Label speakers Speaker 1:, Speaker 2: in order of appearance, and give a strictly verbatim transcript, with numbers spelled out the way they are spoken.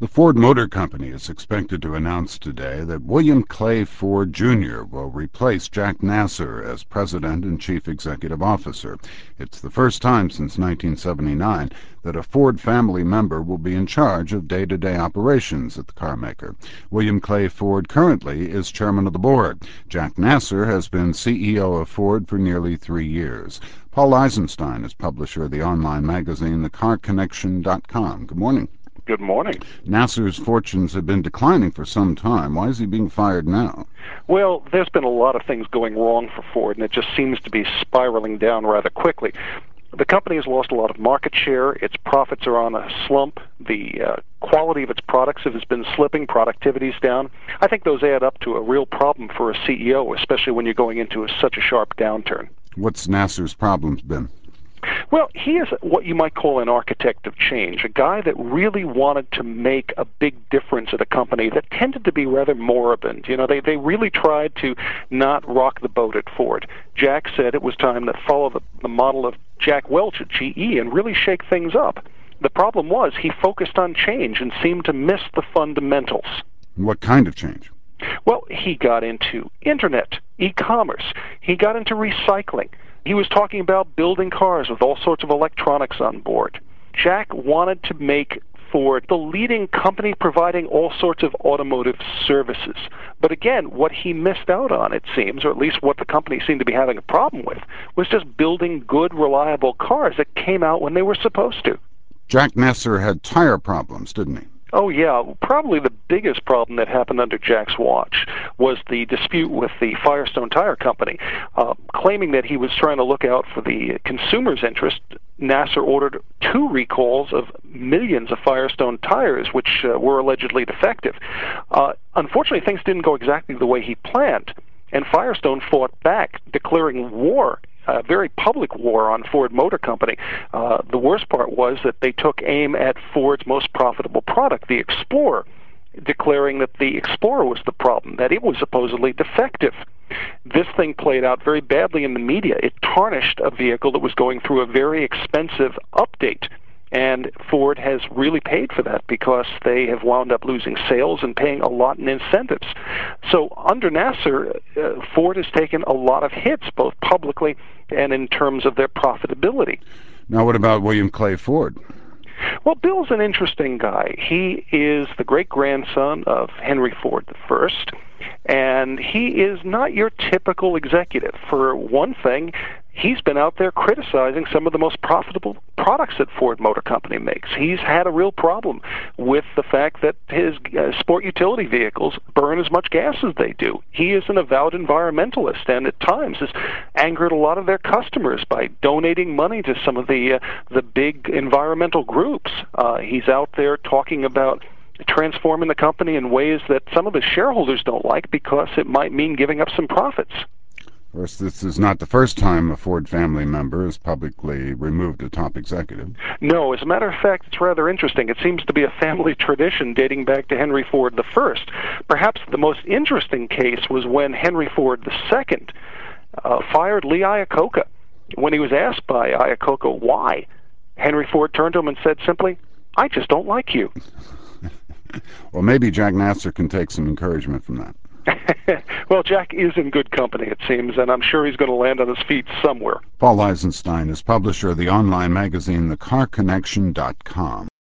Speaker 1: The Ford Motor Company is expected to announce today that William Clay Ford Junior will replace Jack Nasser as president and chief executive officer. It's the first time since nineteen seventy-nine that a Ford family member will be in charge of day-to-day operations at the carmaker. William Clay Ford currently is chairman of the board. Jack Nasser has been C E O of Ford for nearly three years. Paul Eisenstein is publisher of the online magazine the car connection dot com. Good morning.
Speaker 2: Good morning.
Speaker 1: Nasser's fortunes have been declining for some time. Why is he being fired now?
Speaker 2: Well, there's been a lot of things going wrong for Ford, and it just seems to be spiraling down rather quickly. The company has lost a lot of market share. Its profits are on a slump. The uh, quality of its products has been slipping. Productivity's down. I think those add up to a real problem for a C E O, especially when you're going into a, such a sharp downturn.
Speaker 1: What's Nasser's problems been?
Speaker 2: Well, he is what you might call an architect of change, a guy that really wanted to make a big difference at a company that tended to be rather moribund. You know, they, they really tried to not rock the boat at Ford. Jack said it was time to follow the, the model of Jack Welch at G E and really shake things up. The problem was he focused on change and seemed to miss the fundamentals.
Speaker 1: What kind of change?
Speaker 2: Well, he got into internet, e-commerce. He got into recycling. He was talking about building cars with all sorts of electronics on board. Jack wanted to make Ford the leading company providing all sorts of automotive services. But again, what he missed out on, it seems, or at least what the company seemed to be having a problem with, was just building good, reliable cars that came out when they were supposed to.
Speaker 1: Jack Nasser had tire problems, didn't he?
Speaker 2: Oh, yeah. Probably the biggest problem that happened under Jack's watch was the dispute with the Firestone Tire Company. Uh, claiming that he was trying to look out for the consumer's interest, Nasser ordered two recalls of millions of Firestone tires, which uh, were allegedly defective. Uh, unfortunately, things didn't go exactly the way he planned, and Firestone fought back, declaring war. A very public war on Ford Motor Company. Uh, the worst part was that they took aim at Ford's most profitable product, the Explorer, declaring that the Explorer was the problem, that it was supposedly defective. This thing played out very badly in the media. It tarnished a vehicle that was going through a very expensive update. And Ford has really paid for that because they have wound up losing sales and paying a lot in incentives. So under Nasser, uh, Ford has taken a lot of hits, both publicly and in terms of their profitability.
Speaker 1: Now, what about William Clay Ford?
Speaker 2: Well, Bill's an interesting guy. He is the great-grandson of Henry Ford the First, and he is not your typical executive. For one thing, he's been out there criticizing some of the most profitable products that Ford Motor Company makes. He's had a real problem with the fact that his uh, sport utility vehicles burn as much gas as they do. He is an avowed environmentalist, and at times has angered a lot of their customers by donating money to some of the uh, the big environmental groups. Uh, he's out there talking about transforming the company in ways that some of the shareholders don't like because it might mean giving up some profits.
Speaker 1: Of course, this is not the first time a Ford family member has publicly removed a top executive.
Speaker 2: No, as a matter of fact, it's rather interesting. It seems to be a family tradition dating back to Henry Ford the First. Perhaps the most interesting case was when Henry Ford the Second uh, fired Lee Iacocca. When he was asked by Iacocca why, Henry Ford turned to him and said simply, "I just don't like you."
Speaker 1: Well, maybe Jack Nasser can take some encouragement from that.
Speaker 2: Well, Jack is in good company, it seems, and I'm sure he's going to land on his feet somewhere.
Speaker 1: Paul Eisenstein is publisher of the online magazine the car connection dot com.